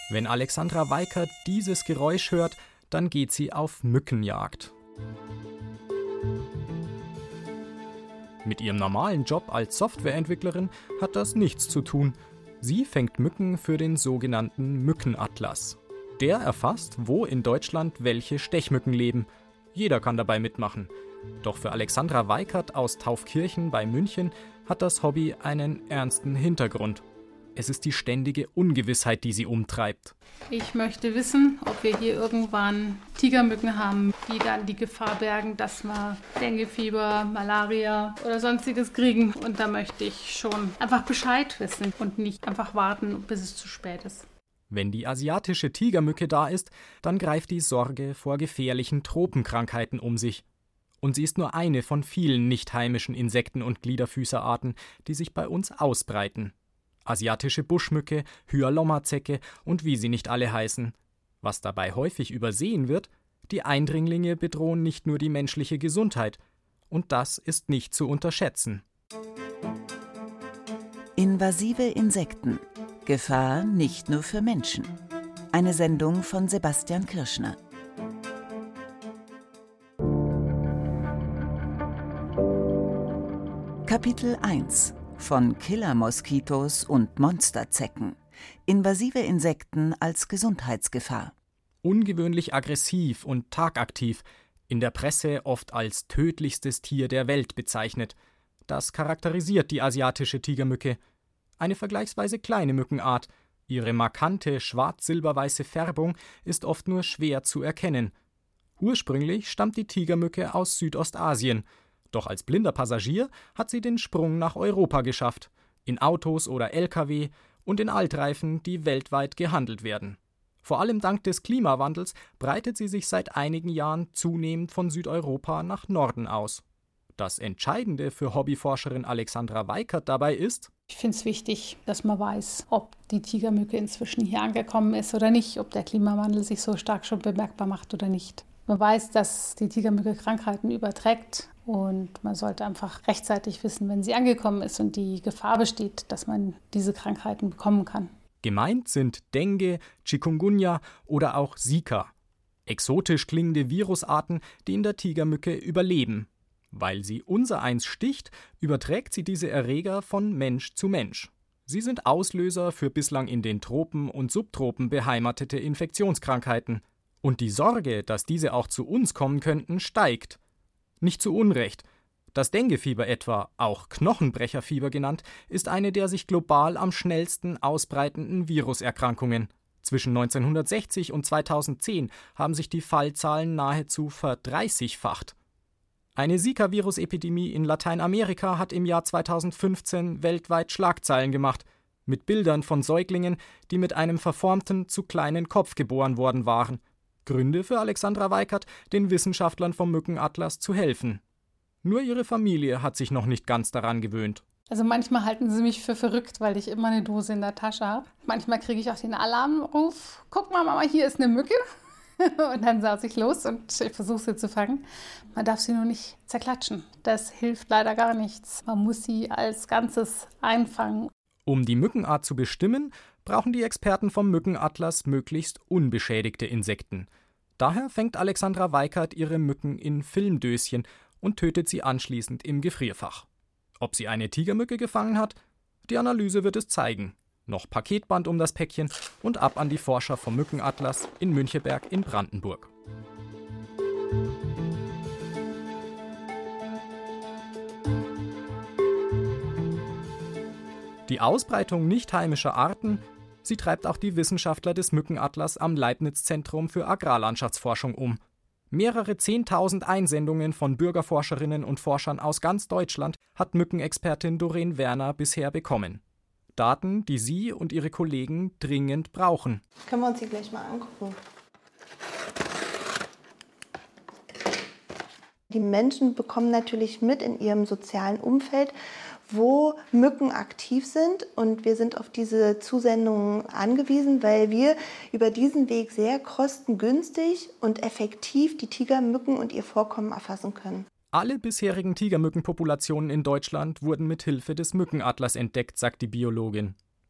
Wenn Alexandra Weikert dieses Geräusch hört, dann geht sie auf Mückenjagd. Mit ihrem normalen Job als Softwareentwicklerin hat das nichts zu tun. Sie fängt Mücken für den sogenannten Mückenatlas. Der erfasst, wo in Deutschland welche Stechmücken leben. Jeder kann dabei mitmachen. Doch für Alexandra Weikert aus Taufkirchen bei München hat das Hobby einen ernsten Hintergrund. Es ist die ständige Ungewissheit, die sie umtreibt. Ich möchte wissen, ob wir hier irgendwann Tigermücken haben, die dann die Gefahr bergen, dass wir Denguefieber, Malaria oder sonstiges kriegen. Und da möchte ich schon einfach Bescheid wissen und nicht einfach warten, bis es zu spät ist. Wenn die asiatische Tigermücke da ist, dann greift die Sorge vor gefährlichen Tropenkrankheiten um sich. Und sie ist nur eine von vielen nicht heimischen Insekten- und Gliederfüßerarten, die sich bei uns ausbreiten. Asiatische Buschmücke, Hyalomma-Zecke und wie sie nicht alle heißen. Was dabei häufig übersehen wird, die Eindringlinge bedrohen nicht nur die menschliche Gesundheit. Und das ist nicht zu unterschätzen. Invasive Insekten. Gefahr nicht nur für Menschen. Eine Sendung von Sebastian Kirschner. Kapitel 1 von Killer-Moskitos und Monsterzecken. Invasive Insekten als Gesundheitsgefahr. Ungewöhnlich aggressiv und tagaktiv, in der Presse oft als tödlichstes Tier der Welt bezeichnet. Das charakterisiert die asiatische Tigermücke. Eine vergleichsweise kleine Mückenart. Ihre markante schwarz-silberweiße Färbung ist oft nur schwer zu erkennen. Ursprünglich stammt die Tigermücke aus Südostasien. Doch als blinder Passagier hat sie den Sprung nach Europa geschafft. In Autos oder Lkw und in Altreifen, die weltweit gehandelt werden. Vor allem dank des Klimawandels breitet sie sich seit einigen Jahren zunehmend von Südeuropa nach Norden aus. Das Entscheidende für Hobbyforscherin Alexandra Weikert dabei ist: Ich finde es wichtig, dass man weiß, ob die Tigermücke inzwischen hier angekommen ist oder nicht, ob der Klimawandel sich so stark schon bemerkbar macht oder nicht. Man weiß, dass die Tigermücke Krankheiten überträgt und man sollte einfach rechtzeitig wissen, wenn sie angekommen ist und die Gefahr besteht, dass man diese Krankheiten bekommen kann. Gemeint sind Dengue, Chikungunya oder auch Zika. Exotisch klingende Virusarten, die in der Tigermücke überleben. Weil sie unsereins sticht, überträgt sie diese Erreger von Mensch zu Mensch. Sie sind Auslöser für bislang in den Tropen und Subtropen beheimatete Infektionskrankheiten. Und die Sorge, dass diese auch zu uns kommen könnten, steigt. Nicht zu Unrecht. Das Denguefieber etwa, auch Knochenbrecherfieber genannt, ist eine der sich global am schnellsten ausbreitenden Viruserkrankungen. Zwischen 1960 und 2010 haben sich die Fallzahlen nahezu verdreißigfacht. Eine Zika-Virus-Epidemie in Lateinamerika hat im Jahr 2015 weltweit Schlagzeilen gemacht, mit Bildern von Säuglingen, die mit einem verformten, zu kleinen Kopf geboren worden waren. Gründe für Alexandra Weikert, den Wissenschaftlern vom Mückenatlas zu helfen. Nur ihre Familie hat sich noch nicht ganz daran gewöhnt. Also manchmal halten sie mich für verrückt, weil ich immer eine Dose in der Tasche habe. Manchmal kriege ich auch den Alarmruf: Guck mal, Mama, hier ist eine Mücke. Und dann saß ich los und ich versuche sie zu fangen. Man darf sie nur nicht zerklatschen. Das hilft leider gar nichts. Man muss sie als Ganzes einfangen. Um die Mückenart zu bestimmen, brauchen die Experten vom Mückenatlas möglichst unbeschädigte Insekten. Daher fängt Alexandra Weikert ihre Mücken in Filmdöschen und tötet sie anschließend im Gefrierfach. Ob sie eine Tigermücke gefangen hat? Die Analyse wird es zeigen. Noch Paketband um das Päckchen und ab an die Forscher vom Mückenatlas in Müncheberg in Brandenburg. Die Ausbreitung nicht heimischer Arten, sie treibt auch die Wissenschaftler des Mückenatlas am Leibniz-Zentrum für Agrarlandschaftsforschung um. Mehrere 10.000 Einsendungen von Bürgerforscherinnen und Forschern aus ganz Deutschland hat Mückenexpertin Doreen Werner bisher bekommen. Daten, die sie und ihre Kollegen dringend brauchen. Können wir uns die gleich mal angucken. Die Menschen bekommen natürlich mit in ihrem sozialen Umfeld, wo Mücken aktiv sind, und wir sind auf diese Zusendungen angewiesen, weil wir über diesen Weg sehr kostengünstig und effektiv die Tigermücken und ihr Vorkommen erfassen können. Alle bisherigen Tigermückenpopulationen in Deutschland wurden mit Hilfe des Mückenatlas entdeckt, sagt die Biologin.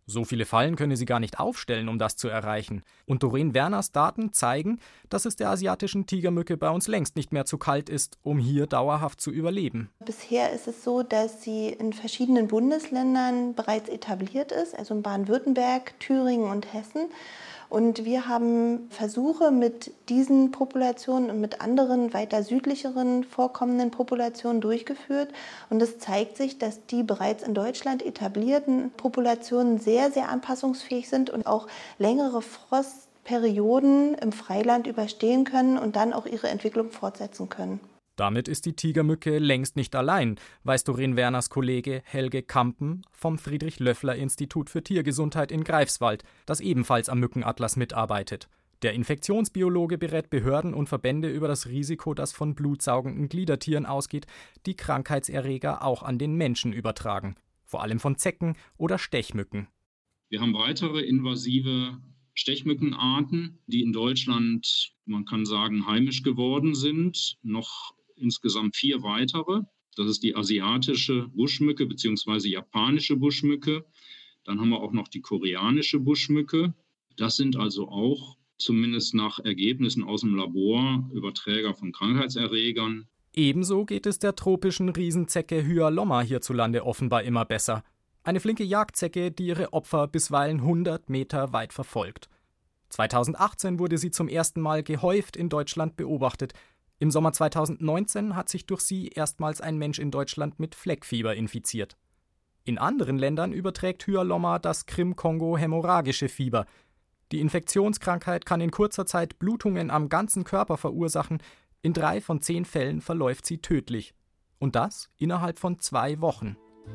So viele Fallen könne sie gar nicht aufstellen, um das zu erreichen. Und Doreen Werners Daten zeigen, dass es der asiatischen Tigermücke bei uns längst nicht mehr zu kalt ist, um hier dauerhaft zu überleben. Bisher ist es so, dass sie in verschiedenen Bundesländern bereits etabliert ist, also in Baden-Württemberg, Thüringen und Hessen. Und wir haben Versuche mit diesen Populationen und mit anderen weiter südlicheren vorkommenden Populationen durchgeführt. Und es zeigt sich, dass die bereits in Deutschland etablierten Populationen sehr, sehr anpassungsfähig sind und auch längere Frostperioden im Freiland überstehen können und dann auch ihre Entwicklung fortsetzen können. Damit ist die Tigermücke längst nicht allein, weiß Doreen Werners Kollege Helge Kampen vom Friedrich-Löffler-Institut für Tiergesundheit in Greifswald, das ebenfalls am Mückenatlas mitarbeitet. Der Infektionsbiologe berät Behörden und Verbände über das Risiko, das von blutsaugenden Gliedertieren ausgeht, die Krankheitserreger auch an den Menschen übertragen, vor allem von Zecken oder Stechmücken. Wir haben weitere invasive Stechmückenarten, die in Deutschland, man kann sagen, heimisch geworden sind, noch insgesamt 4 weitere. Das ist die asiatische Buschmücke bzw. japanische Buschmücke. Dann haben wir auch noch die koreanische Buschmücke. Das sind also auch, zumindest nach Ergebnissen aus dem Labor, Überträger von Krankheitserregern. Ebenso geht es der tropischen Riesenzecke Hyalomma hierzulande offenbar immer besser. Eine flinke Jagdzecke, die ihre Opfer bisweilen 100 Meter weit verfolgt. 2018 wurde sie zum ersten Mal gehäuft in Deutschland beobachtet. Im Sommer 2019 hat sich durch sie erstmals ein Mensch in Deutschland mit Fleckfieber infiziert. In anderen Ländern überträgt Hyalomma das Krim-Kongo-hämorrhagische Fieber. Die Infektionskrankheit kann in kurzer Zeit Blutungen am ganzen Körper verursachen. In 3 von 10 Fällen verläuft sie tödlich. Und das innerhalb von 2 Wochen.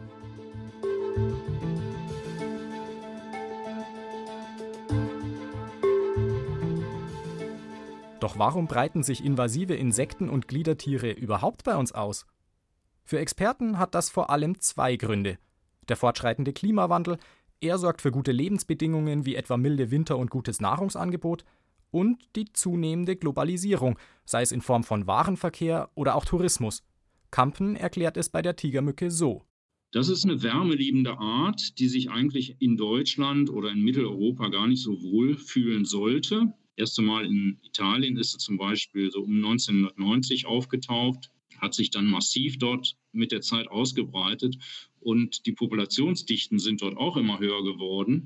Doch warum breiten sich invasive Insekten und Gliedertiere überhaupt bei uns aus? Für Experten hat das vor allem 2 Gründe. Der fortschreitende Klimawandel, er sorgt für gute Lebensbedingungen wie etwa milde Winter und gutes Nahrungsangebot, und die zunehmende Globalisierung, sei es in Form von Warenverkehr oder auch Tourismus. Kampen erklärt es bei der Tigermücke so. Das ist eine wärmeliebende Art, die sich eigentlich in Deutschland oder in Mitteleuropa gar nicht so wohl fühlen sollte. Erst einmal in Italien ist sie zum Beispiel so um 1990 aufgetaucht, hat sich dann massiv dort mit der Zeit ausgebreitet und die Populationsdichten sind dort auch immer höher geworden.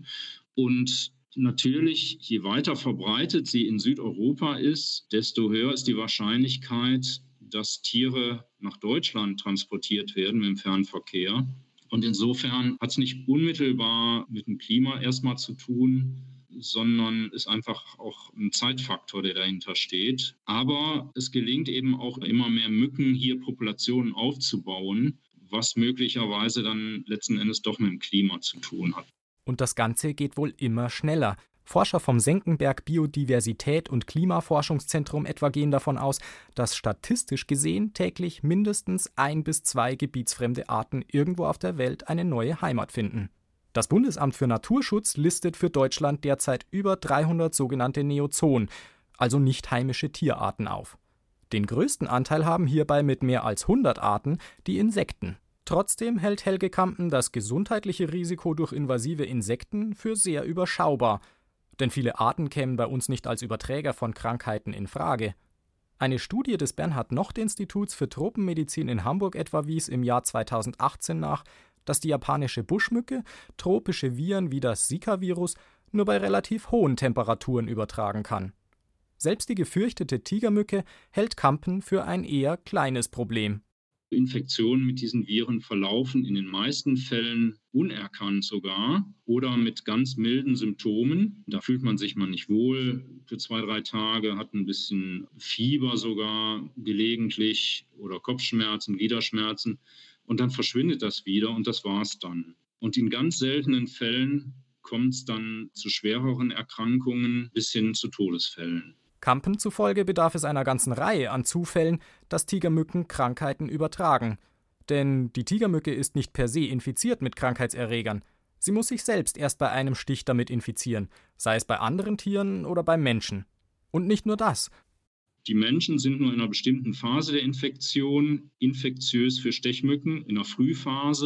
Und natürlich, je weiter verbreitet sie in Südeuropa ist, desto höher ist die Wahrscheinlichkeit, dass Tiere nach Deutschland transportiert werden mit dem Fernverkehr. Und insofern hat es nicht unmittelbar mit dem Klima erstmal zu tun, sondern ist einfach auch ein Zeitfaktor, der dahinter steht. Aber es gelingt eben auch immer mehr Mücken, hier Populationen aufzubauen, was möglicherweise dann letzten Endes doch mit dem Klima zu tun hat. Und das Ganze geht wohl immer schneller. Forscher vom Senckenberg Biodiversität- und Klimaforschungszentrum etwa gehen davon aus, dass statistisch gesehen täglich mindestens 1 bis 2 gebietsfremde Arten irgendwo auf der Welt eine neue Heimat finden. Das Bundesamt für Naturschutz listet für Deutschland derzeit über 300 sogenannte Neozoen, also nicht heimische Tierarten auf. Den größten Anteil haben hierbei mit mehr als 100 Arten die Insekten. Trotzdem hält Helge Kampen das gesundheitliche Risiko durch invasive Insekten für sehr überschaubar. Denn viele Arten kämen bei uns nicht als Überträger von Krankheiten in Frage. Eine Studie des Bernhard-Nocht-Instituts für Tropenmedizin in Hamburg etwa wies im Jahr 2018 nach, dass die japanische Buschmücke tropische Viren wie das Zika-Virus nur bei relativ hohen Temperaturen übertragen kann. Selbst die gefürchtete Tigermücke hält Kampen für ein eher kleines Problem. Infektionen mit diesen Viren verlaufen in den meisten Fällen unerkannt sogar oder mit ganz milden Symptomen. Da fühlt man sich mal nicht wohl für 2-3 Tage, hat ein bisschen Fieber sogar gelegentlich oder Kopfschmerzen, Gliederschmerzen und dann verschwindet das wieder und das war's dann. Und in ganz seltenen Fällen kommt es dann zu schwereren Erkrankungen bis hin zu Todesfällen. Kampen zufolge bedarf es einer ganzen Reihe an Zufällen, dass Tigermücken Krankheiten übertragen. Denn die Tigermücke ist nicht per se infiziert mit Krankheitserregern. Sie muss sich selbst erst bei einem Stich damit infizieren, sei es bei anderen Tieren oder beim Menschen. Und nicht nur das. Die Menschen sind nur in einer bestimmten Phase der Infektion infektiös für Stechmücken, in der Frühphase.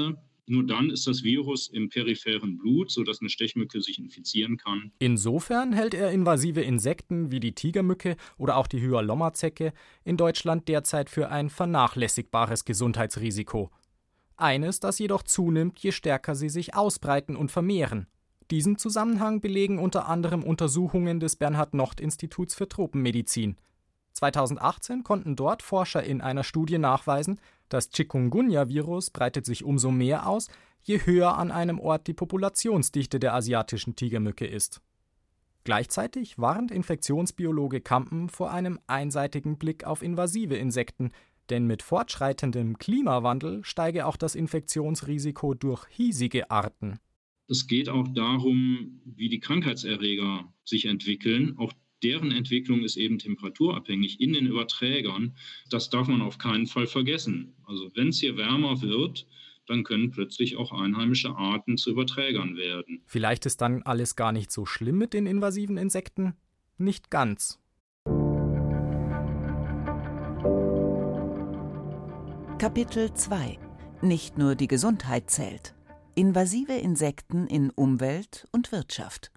Nur dann ist das Virus im peripheren Blut, sodass eine Stechmücke sich infizieren kann. Insofern hält er invasive Insekten wie die Tigermücke oder auch die Hyalomma-Zecke in Deutschland derzeit für ein vernachlässigbares Gesundheitsrisiko. Eines, das jedoch zunimmt, je stärker sie sich ausbreiten und vermehren. Diesen Zusammenhang belegen unter anderem Untersuchungen des Bernhard-Nocht-Instituts für Tropenmedizin. 2018 konnten dort Forscher in einer Studie nachweisen, das Chikungunya-Virus breitet sich umso mehr aus, je höher an einem Ort die Populationsdichte der asiatischen Tigermücke ist. Gleichzeitig warnt Infektionsbiologe Kampen vor einem einseitigen Blick auf invasive Insekten, denn mit fortschreitendem Klimawandel steige auch das Infektionsrisiko durch hiesige Arten. Es geht auch darum, wie die Krankheitserreger sich entwickeln. Auch deren Entwicklung ist eben temperaturabhängig in den Überträgern. Das darf man auf keinen Fall vergessen. Also wenn es hier wärmer wird, dann können plötzlich auch einheimische Arten zu Überträgern werden. Vielleicht ist dann alles gar nicht so schlimm mit den invasiven Insekten? Nicht ganz. Kapitel 2: Nicht nur die Gesundheit zählt. Invasive Insekten in Umwelt und Wirtschaft.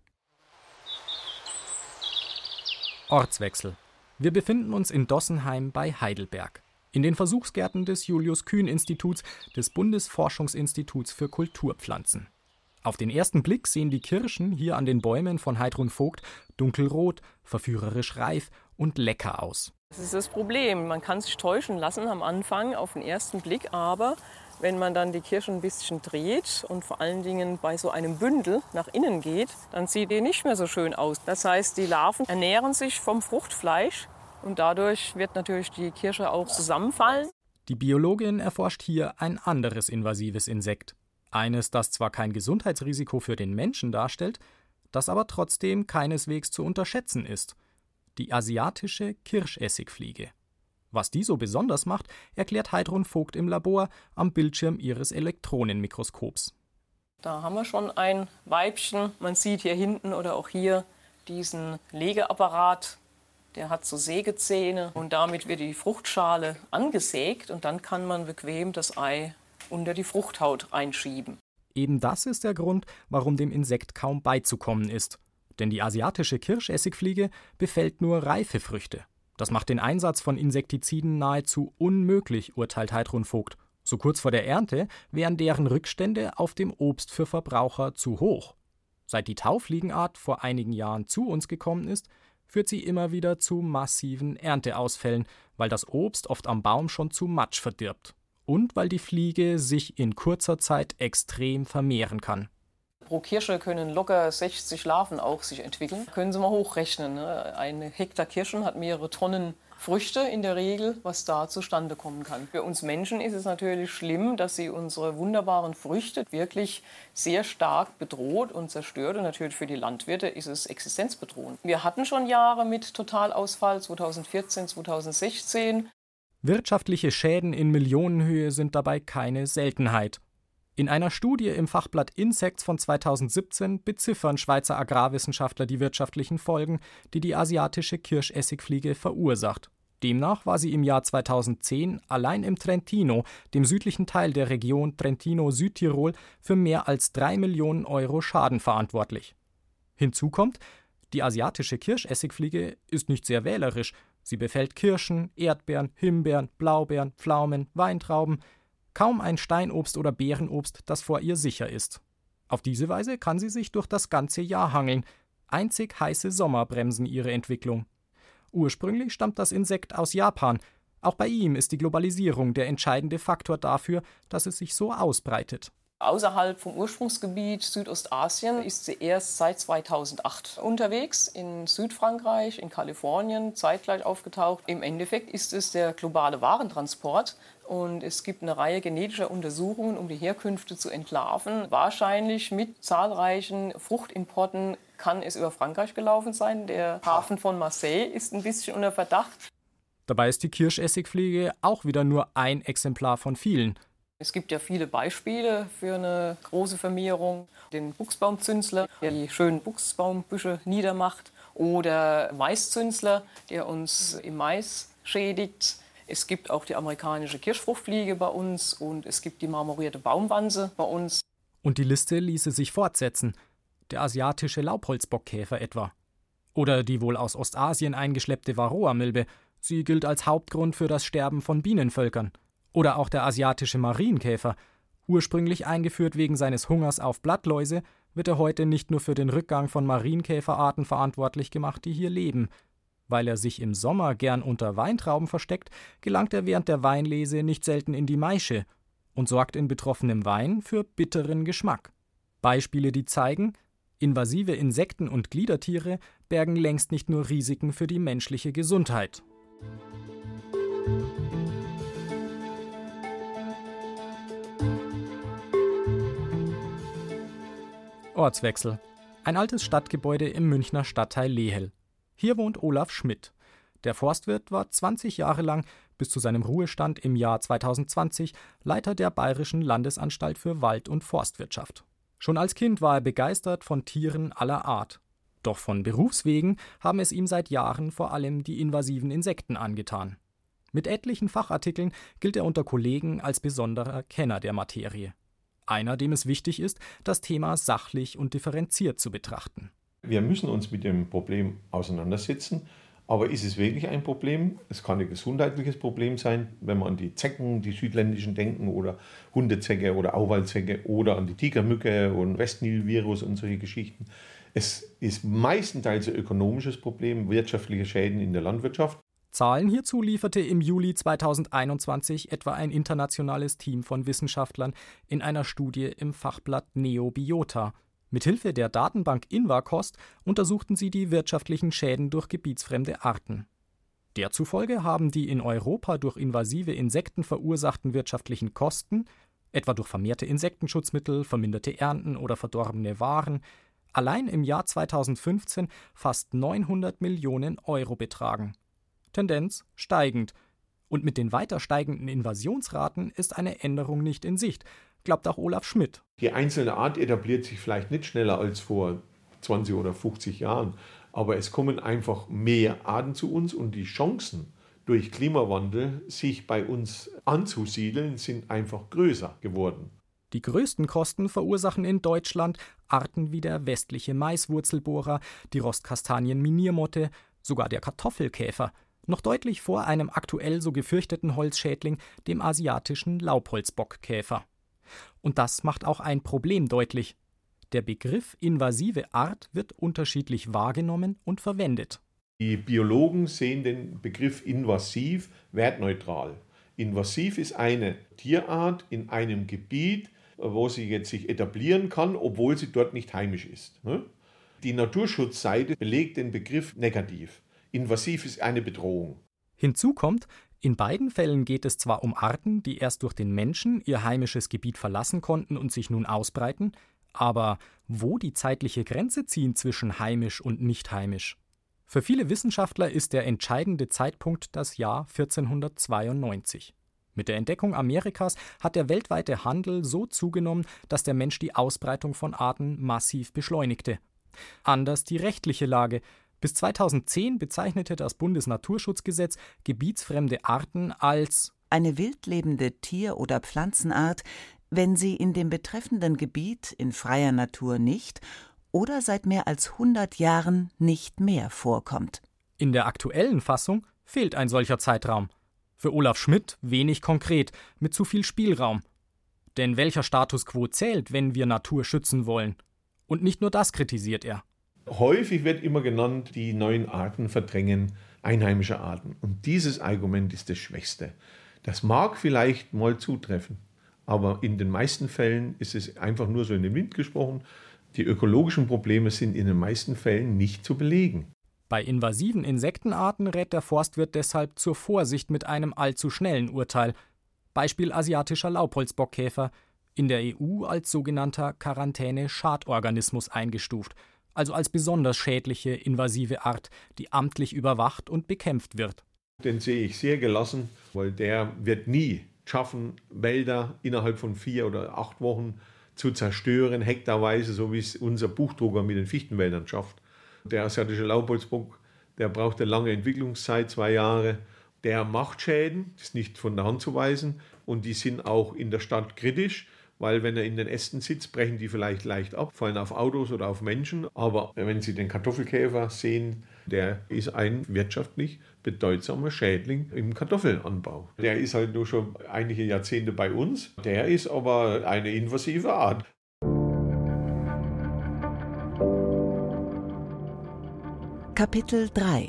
Ortswechsel. Wir befinden uns in Dossenheim bei Heidelberg, in den Versuchsgärten des Julius-Kühn-Instituts des Bundesforschungsinstituts für Kulturpflanzen. Auf den ersten Blick sehen die Kirschen hier an den Bäumen von Heidrun Vogt dunkelrot, verführerisch reif und lecker aus. Das ist das Problem. Man kann sich täuschen lassen am Anfang auf den ersten Blick, aber wenn man dann die Kirschen ein bisschen dreht und vor allen Dingen bei so einem Bündel nach innen geht, dann sieht die nicht mehr so schön aus. Das heißt, die Larven ernähren sich vom Fruchtfleisch und dadurch wird natürlich die Kirsche auch zusammenfallen. Die Biologin erforscht hier ein anderes invasives Insekt. Eines, das zwar kein Gesundheitsrisiko für den Menschen darstellt, das aber trotzdem keineswegs zu unterschätzen ist. Die asiatische Kirschessigfliege. Was die so besonders macht, erklärt Heidrun Vogt im Labor am Bildschirm ihres Elektronenmikroskops. Da haben wir schon ein Weibchen. Man sieht hier hinten oder auch hier diesen Legeapparat. Der hat so Sägezähne und damit wird die Fruchtschale angesägt und dann kann man bequem das Ei unter die Fruchthaut einschieben. Eben das ist der Grund, warum dem Insekt kaum beizukommen ist. Denn die asiatische Kirschessigfliege befällt nur reife Früchte. Das macht den Einsatz von Insektiziden nahezu unmöglich, urteilt Heidrun Vogt. So kurz vor der Ernte wären deren Rückstände auf dem Obst für Verbraucher zu hoch. Seit die Taufliegenart vor einigen Jahren zu uns gekommen ist, führt sie immer wieder zu massiven Ernteausfällen, weil das Obst oft am Baum schon zu Matsch verdirbt. Und weil die Fliege sich in kurzer Zeit extrem vermehren kann. Pro Kirsche können locker 60 Larven auch sich entwickeln. Können Sie mal hochrechnen. Ne? Ein Hektar Kirschen hat mehrere Tonnen Früchte in der Regel, was da zustande kommen kann. Für uns Menschen ist es natürlich schlimm, dass sie unsere wunderbaren Früchte wirklich sehr stark bedroht und zerstört. Und natürlich für die Landwirte ist es existenzbedrohend. Wir hatten schon Jahre mit Totalausfall, 2014, 2016. Wirtschaftliche Schäden in Millionenhöhe sind dabei keine Seltenheit. In einer Studie im Fachblatt Insects von 2017 beziffern Schweizer Agrarwissenschaftler die wirtschaftlichen Folgen, die die asiatische Kirschessigfliege verursacht. Demnach war sie im Jahr 2010 allein im Trentino, dem südlichen Teil der Region Trentino-Südtirol, für mehr als 3 Millionen Euro Schaden verantwortlich. Hinzu kommt, die asiatische Kirschessigfliege ist nicht sehr wählerisch. Sie befällt Kirschen, Erdbeeren, Himbeeren, Blaubeeren, Pflaumen, Weintrauben. Kaum ein Steinobst oder Beerenobst, das vor ihr sicher ist. Auf diese Weise kann sie sich durch das ganze Jahr hangeln. Einzig heiße Sommer bremsen ihre Entwicklung. Ursprünglich stammt das Insekt aus Japan. Auch bei ihm ist die Globalisierung der entscheidende Faktor dafür, dass es sich so ausbreitet. Außerhalb vom Ursprungsgebiet Südostasien ist sie erst seit 2008 unterwegs, in Südfrankreich, in Kalifornien, zeitgleich aufgetaucht. Im Endeffekt ist es der globale Warentransport und es gibt eine Reihe genetischer Untersuchungen, um die Herkünfte zu entlarven. Wahrscheinlich mit zahlreichen Fruchtimporten kann es über Frankreich gelaufen sein. Der Hafen von Marseille ist ein bisschen unter Verdacht. Dabei ist die Kirschessigfliege auch wieder nur ein Exemplar von vielen. Es gibt ja viele Beispiele für eine große Vermehrung. Den Buchsbaumzünsler, der die schönen Buchsbaumbüsche niedermacht. Oder Maiszünsler, der uns im Mais schädigt. Es gibt auch die amerikanische Kirschfruchtfliege bei uns und es gibt die marmorierte Baumwanze bei uns. Und die Liste ließe sich fortsetzen. Der asiatische Laubholzbockkäfer etwa. Oder die wohl aus Ostasien eingeschleppte Varroa-Milbe. Sie gilt als Hauptgrund für das Sterben von Bienenvölkern. Oder auch der asiatische Marienkäfer. Ursprünglich eingeführt wegen seines Hungers auf Blattläuse, wird er heute nicht nur für den Rückgang von Marienkäferarten verantwortlich gemacht, die hier leben. Weil er sich im Sommer gern unter Weintrauben versteckt, gelangt er während der Weinlese nicht selten in die Maische und sorgt in betroffenem Wein für bitteren Geschmack. Beispiele, die zeigen, invasive Insekten und Gliedertiere bergen längst nicht nur Risiken für die menschliche Gesundheit. Ortswechsel. Ein altes Stadtgebäude im Münchner Stadtteil Lehel. Hier wohnt Olaf Schmidt. Der Forstwirt war 20 Jahre lang, bis zu seinem Ruhestand im Jahr 2020, Leiter der Bayerischen Landesanstalt für Wald- und Forstwirtschaft. Schon als Kind war er begeistert von Tieren aller Art. Doch von Berufswegen haben es ihm seit Jahren vor allem die invasiven Insekten angetan. Mit etlichen Fachartikeln gilt er unter Kollegen als besonderer Kenner der Materie. Einer, dem es wichtig ist, das Thema sachlich und differenziert zu betrachten. Wir müssen uns mit dem Problem auseinandersetzen. Aber ist es wirklich ein Problem? Es kann ein gesundheitliches Problem sein, wenn wir an die Zecken, die südländischen denken, oder Hundezecke oder Auwaldzecke oder an die Tigermücke und Westnil-Virus und solche Geschichten. Es ist meistenteils ein ökonomisches Problem, wirtschaftliche Schäden in der Landwirtschaft. Zahlen hierzu lieferte im Juli 2021 etwa ein internationales Team von Wissenschaftlern in einer Studie im Fachblatt Neobiota. Mithilfe der Datenbank InvaCost untersuchten sie die wirtschaftlichen Schäden durch gebietsfremde Arten. Derzufolge haben die in Europa durch invasive Insekten verursachten wirtschaftlichen Kosten, etwa durch vermehrte Insektenschutzmittel, verminderte Ernten oder verdorbene Waren, allein im Jahr 2015 fast 900 Millionen Euro betragen. Tendenz steigend. Und mit den weiter steigenden Invasionsraten ist eine Änderung nicht in Sicht, glaubt auch Olaf Schmidt. Die einzelne Art etabliert sich vielleicht nicht schneller als vor 20 oder 50 Jahren, aber es kommen einfach mehr Arten zu uns und die Chancen, durch Klimawandel sich bei uns anzusiedeln, sind einfach größer geworden. Die größten Kosten verursachen in Deutschland Arten wie der westliche Maiswurzelbohrer, die Rostkastanien-Miniermotte, sogar der Kartoffelkäfer, noch deutlich vor einem aktuell so gefürchteten Holzschädling, dem asiatischen Laubholzbockkäfer. Und das macht auch ein Problem deutlich. Der Begriff invasive Art wird unterschiedlich wahrgenommen und verwendet. Die Biologen sehen den Begriff invasiv wertneutral. Invasiv ist eine Tierart in einem Gebiet, wo sie jetzt sich etablieren kann, obwohl sie dort nicht heimisch ist. Die Naturschutzseite belegt den Begriff negativ. Invasiv ist eine Bedrohung. Hinzu kommt, in beiden Fällen geht es zwar um Arten, die erst durch den Menschen ihr heimisches Gebiet verlassen konnten und sich nun ausbreiten, aber wo die zeitliche Grenze ziehen zwischen heimisch und nicht heimisch? Für viele Wissenschaftler ist der entscheidende Zeitpunkt das Jahr 1492. Mit der Entdeckung Amerikas hat der weltweite Handel so zugenommen, dass der Mensch die Ausbreitung von Arten massiv beschleunigte. Anders die rechtliche Lage. Bis 2010 bezeichnete das Bundesnaturschutzgesetz gebietsfremde Arten als eine wildlebende Tier- oder Pflanzenart, wenn sie in dem betreffenden Gebiet in freier Natur nicht oder seit mehr als 100 Jahren nicht mehr vorkommt. In der aktuellen Fassung fehlt ein solcher Zeitraum. Für Olaf Schmidt wenig konkret, mit zu viel Spielraum. Denn welcher Status quo zählt, wenn wir Natur schützen wollen? Und nicht nur das kritisiert er. Häufig wird immer genannt, die neuen Arten verdrängen einheimische Arten. Und dieses Argument ist das Schwächste. Das mag vielleicht mal zutreffen, aber in den meisten Fällen ist es einfach nur so in den Wind gesprochen. Die ökologischen Probleme sind in den meisten Fällen nicht zu belegen. Bei invasiven Insektenarten rät der Forstwirt deshalb zur Vorsicht mit einem allzu schnellen Urteil. Beispiel asiatischer Laubholzbockkäfer, in der EU als sogenannter Quarantäne-Schadorganismus eingestuft, also als besonders schädliche invasive Art, die amtlich überwacht und bekämpft wird. Den sehe ich sehr gelassen, weil der wird nie schaffen, Wälder innerhalb von 4 oder 8 Wochen zu zerstören, hektarweise, so wie es unser Buchdrucker mit den Fichtenwäldern schafft. Der asiatische Laubholzbock, der braucht eine lange Entwicklungszeit, 2 Jahre, der macht Schäden, das ist nicht von der Hand zu weisen. Und die sind auch in der Stadt kritisch, weil wenn er in den Ästen sitzt, brechen die vielleicht leicht ab, fallen auf Autos oder auf Menschen. Aber wenn Sie den Kartoffelkäfer sehen, der ist ein wirtschaftlich bedeutsamer Schädling im Kartoffelanbau. Der ist halt nur schon einige Jahrzehnte bei uns. Der ist aber eine invasive Art. Kapitel 3: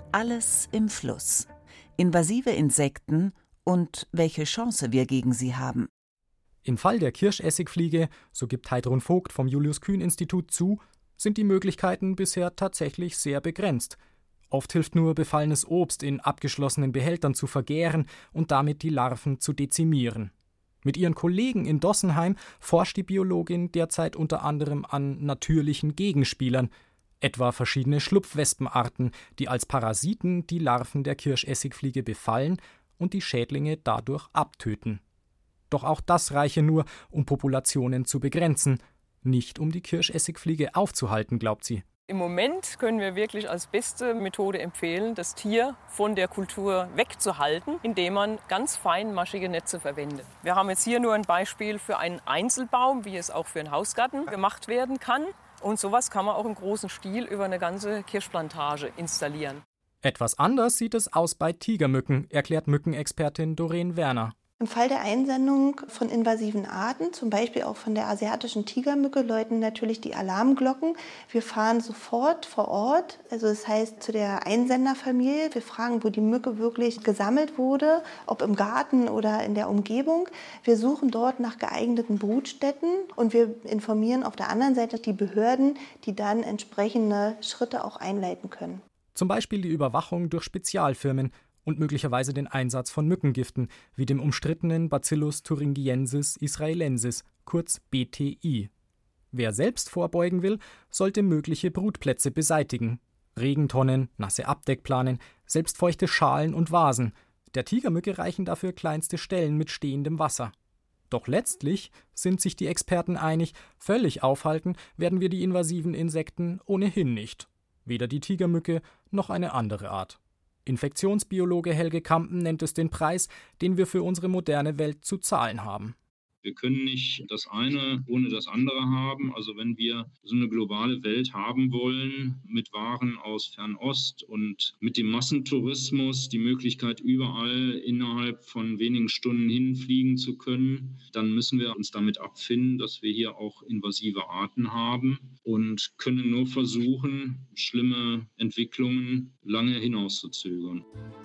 Alles im Fluss. Invasive Insekten und welche Chance wir gegen sie haben. Im Fall der Kirschessigfliege, so gibt Heidrun Vogt vom Julius-Kühn-Institut zu, sind die Möglichkeiten bisher tatsächlich sehr begrenzt. Oft hilft nur, befallenes Obst in abgeschlossenen Behältern zu vergären und damit die Larven zu dezimieren. Mit ihren Kollegen in Dossenheim forscht die Biologin derzeit unter anderem an natürlichen Gegenspielern, etwa verschiedene Schlupfwespenarten, die als Parasiten die Larven der Kirschessigfliege befallen und die Schädlinge dadurch abtöten. Doch auch das reiche nur, um Populationen zu begrenzen, nicht um die Kirschessigfliege aufzuhalten, glaubt sie. Im Moment können wir wirklich als beste Methode empfehlen, das Tier von der Kultur wegzuhalten, indem man ganz feinmaschige Netze verwendet. Wir haben jetzt hier nur ein Beispiel für einen Einzelbaum, wie es auch für einen Hausgarten gemacht werden kann. Und sowas kann man auch im großen Stil über eine ganze Kirschplantage installieren. Etwas anders sieht es aus bei Tigermücken, erklärt Mückenexpertin Doreen Werner. Im Fall der Einsendung von invasiven Arten, zum Beispiel auch von der asiatischen Tigermücke, läuten natürlich die Alarmglocken. Wir fahren sofort vor Ort, also das heißt zu der Einsenderfamilie. Wir fragen, wo die Mücke wirklich gesammelt wurde, ob im Garten oder in der Umgebung. Wir suchen dort nach geeigneten Brutstätten und wir informieren auf der anderen Seite die Behörden, die dann entsprechende Schritte auch einleiten können. Zum Beispiel die Überwachung durch Spezialfirmen und möglicherweise den Einsatz von Mückengiften, wie dem umstrittenen Bacillus thuringiensis israelensis, kurz BTI. Wer selbst vorbeugen will, sollte mögliche Brutplätze beseitigen. Regentonnen, nasse Abdeckplanen, selbstfeuchte Schalen und Vasen. Der Tigermücke reichen dafür kleinste Stellen mit stehendem Wasser. Doch letztlich sind sich die Experten einig, völlig aufhalten werden wir die invasiven Insekten ohnehin nicht. Weder die Tigermücke noch eine andere Art. Infektionsbiologe Helge Kampen nennt es den Preis, den wir für unsere moderne Welt zu zahlen haben. Wir können nicht das eine ohne das andere haben. Also wenn wir so eine globale Welt haben wollen, mit Waren aus Fernost und mit dem Massentourismus, die Möglichkeit überall innerhalb von wenigen Stunden hinfliegen zu können, dann müssen wir uns damit abfinden, dass wir hier auch invasive Arten haben und können nur versuchen, schlimme Entwicklungen lange hinauszuzögern.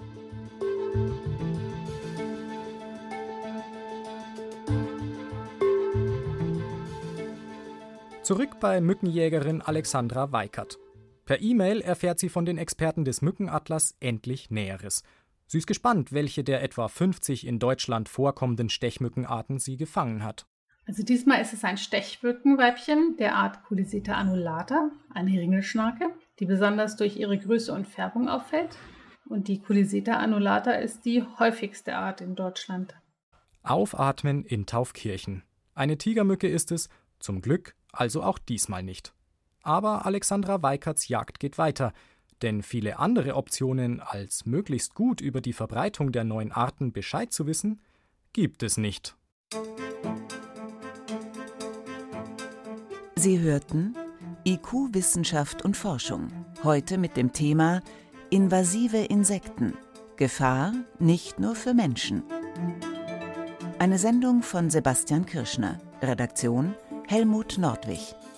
Zurück bei Mückenjägerin Alexandra Weikert. Per E-Mail erfährt sie von den Experten des Mückenatlas endlich Näheres. Sie ist gespannt, welche der etwa 50 in Deutschland vorkommenden Stechmückenarten sie gefangen hat. Also diesmal ist es ein Stechmückenweibchen der Art Culiseta annulata, eine Ringelschnake, die besonders durch ihre Größe und Färbung auffällt. Und die Culiseta annulata ist die häufigste Art in Deutschland. Aufatmen in Taufkirchen. Eine Tigermücke ist es, zum Glück, also auch diesmal nicht. Aber Alexandra Weikerts Jagd geht weiter, denn viele andere Optionen, als möglichst gut über die Verbreitung der neuen Arten Bescheid zu wissen, gibt es nicht. Sie hörten IQ Wissenschaft und Forschung. Heute mit dem Thema Invasive Insekten. Gefahr nicht nur für Menschen. Eine Sendung von Sebastian Kirschner. Redaktion Helmut Nordwig.